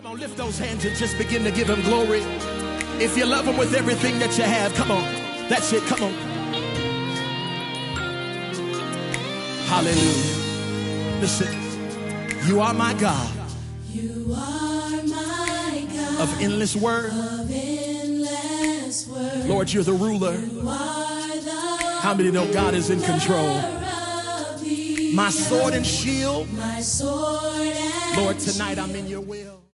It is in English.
on, lift those hands and just begin to give him glory. If you love him with everything that you have, come on. That's it, come on. Hallelujah. Listen, you are my God. You are my God. Of endless word. Of endless word. Lord, you're the ruler. You are the How many know God is in control? of the My sword and shield. my sword and Lord, tonight I'm in your will.